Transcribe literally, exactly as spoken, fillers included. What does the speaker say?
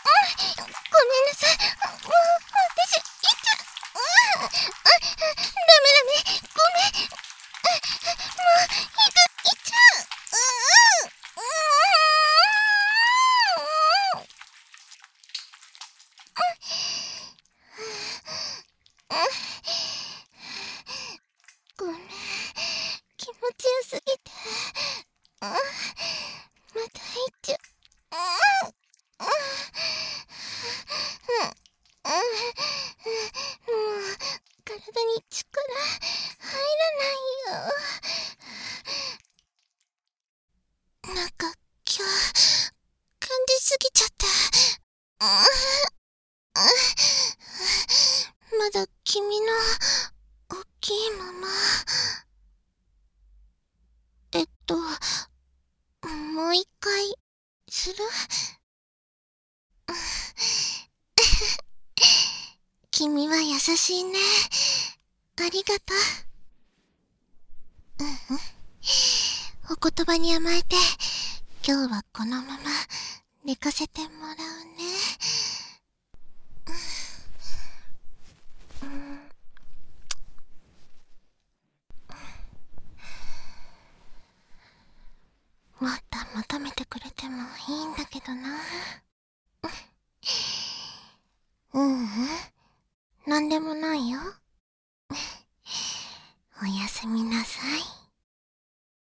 ごめんなさい。もう、私、いっちゃ、うん、あ、ダメダメ、ごめん。もう、いく、いっちゃう。うん、うん、うん、ごめん。気持ちよすぎて。うん、またいっちゃう。うん、うん、うん、うん、もう、体に力入らないよ。なんか今日感じすぎちゃった。うん、うん、まだ君の大きいまま。えっともう一回する？君は優しいね。ありがとう。うんうん、お言葉に甘えて今日はこのまま寝かせてもらうね。